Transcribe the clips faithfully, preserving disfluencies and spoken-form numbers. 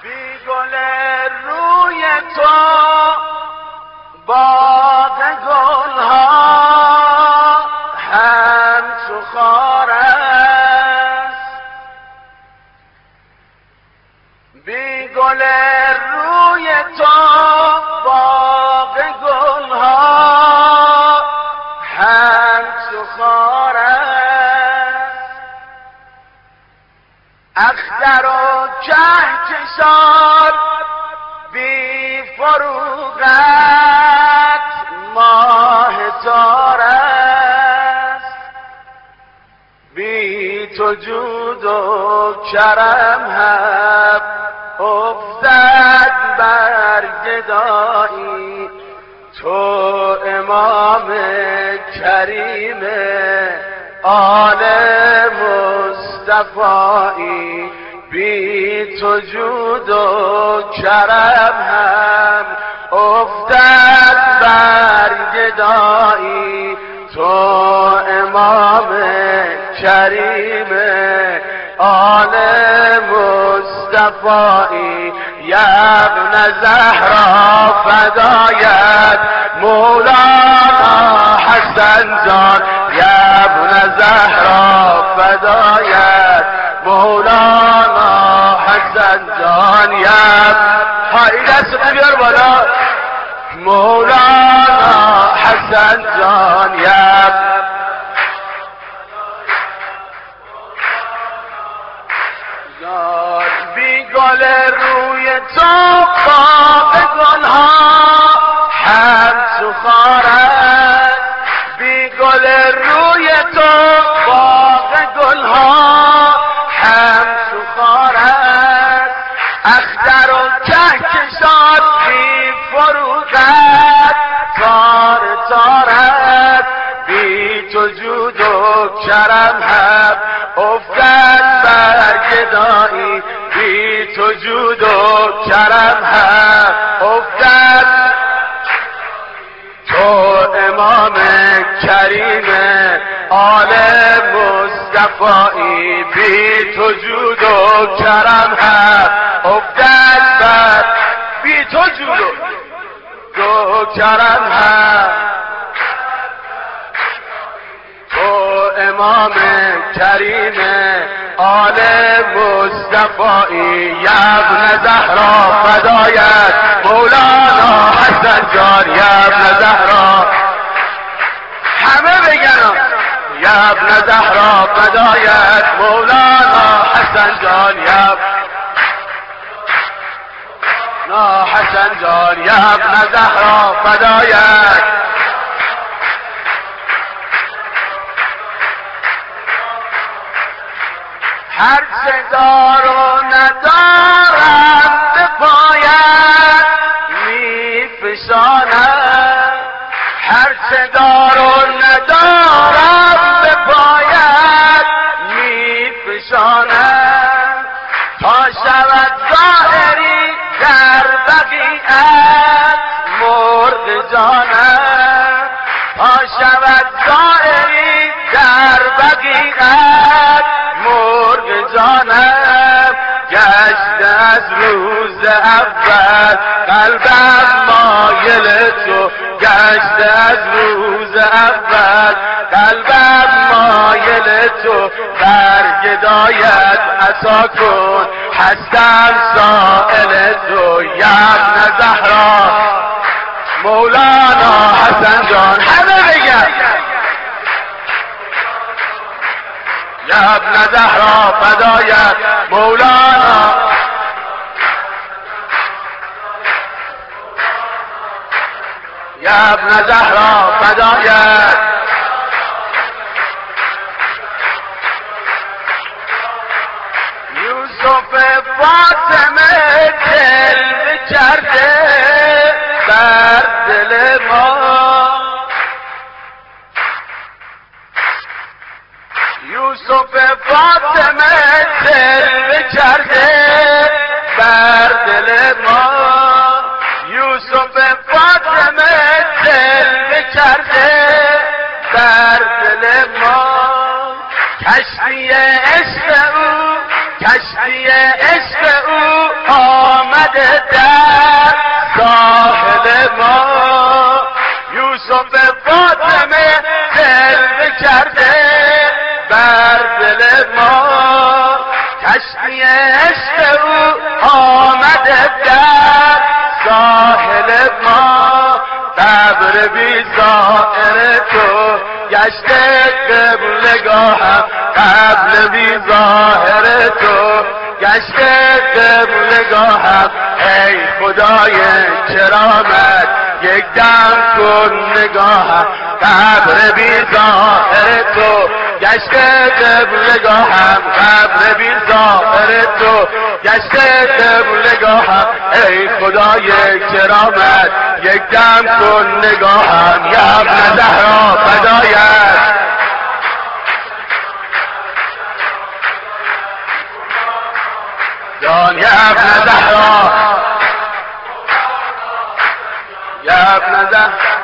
بی گل روی تو باغ گلها همچو خار است، بی گل روی تو باغ گلها همچو خار است، اختر و کهکشان بی فروغت ماه تار است، بی تو جود و کرم هم افتد بر گدایی، تو امام کریم آل مصطفایی، بی تو جود و کرم هم افتد بر گدایی، تو امام کریم آل مصطفایی، یا ابن زهرا فدایت مولانا حسن جان، یا ابن زهرا فدایت مولانا حسن جان، یا های دست بیار بالا مولانا حسن جان، یا بی گل روی تو باغ گلها همچو خار است، بی گل روی تو باغ گلها همچو خار است، اختر و کهکشان بی فروغت تار تار است، بی تو جود و کرم هم افتد بر گدایی، بی تو جود و کرم هم افتد، تو امام کریم آل مصطفایی، بی تو جود و کرم هم افتد بر، بی تو جود و کرم هم، تو امام کریم آل مصطفایی، یا ابن زهرا فدایت مولانا حسن جان، یا ابن زهرا همه بگن، یا ابن زهرا فدایت مولانا حسن جان، یا نا حسن جان، یا ابن زهرا فدایت هر چه دار و ندارم به پایت می فشانم، هر چه دار و ندارم به پایت می فشانم، تا شود ظاهری در بقیعت مرغ جانم، تا شود ظاهری در بقیعت مرغ جانم، گشت از روز اول قلبم مایل تو، گشت از روز اول قلبم مایل تو، بر گدایت عطا کن هستم سائل تو، یا ابن زهرا مولانا حسن جان، همه بگن یا ابن زهرا فدایت مولانا، یا ابن زهرا فدایت یوسف فاطمه جلوه کرده بر دل ما، یوسف فاطمه جلوه کرده بر دل ما، یوسف فاطمه جلوه کرده بر دل ما، کشتی عشق او کشتی عشق او آمده در ساحل ما، یوسف فاطمه جلوه کرده بر دل ما، کشتی عشق او آمده در ساحل ما، قبر بی زائر تو گشته قبلگاهم، قبر بی ظاهر تو گشته قبلگاهم. ای خدای کرامت یک دم کن نگاهم، قبر بی ظاهر تو گشته قبلگاهم، قبر بی ظاهر تو گشته قبلگاهم. ای خدای کرامت یک دم کن نگاهم. یا ابن زهرا فدایت، جان یا ابن زهرا، یا ابن زهرا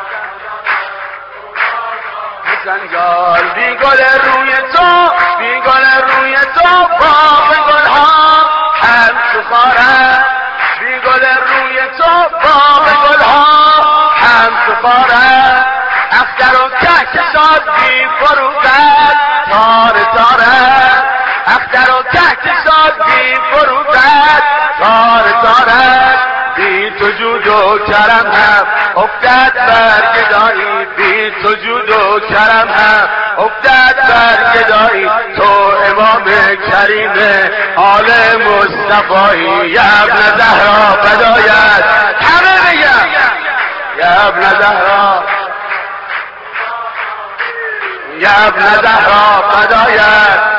زنجال بی گل روی تو، بی گل روی تو باغ گل ها هم سفارت، بی گل روی تو باغ گل ها هم سفارت. اختر و کهکشان بی فروغت تار تارت، اختر و کهکشان بی فروغت تار تارت. بی تو جود و کرم هم افتد بر گدایی، بی تو جود و کرم هم افتد بر گدایی. تو امام کریم آل مصطفی، یا ابن زهرا فدایت. همه بگم یا ابن زهرا، یا ابن زهرا فدایت.